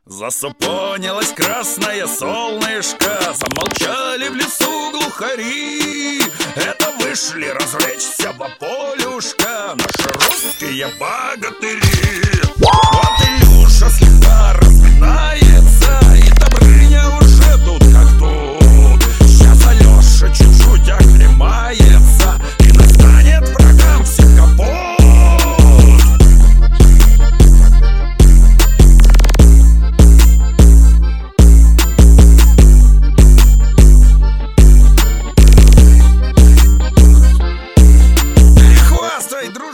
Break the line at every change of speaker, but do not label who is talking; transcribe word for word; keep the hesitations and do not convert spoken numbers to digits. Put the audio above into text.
Засупонилось красное солнышко, замолчали в лесу глухари. Это вышли развлечься во полюшко наши русские богатыри. Вот Илюша слегка разминает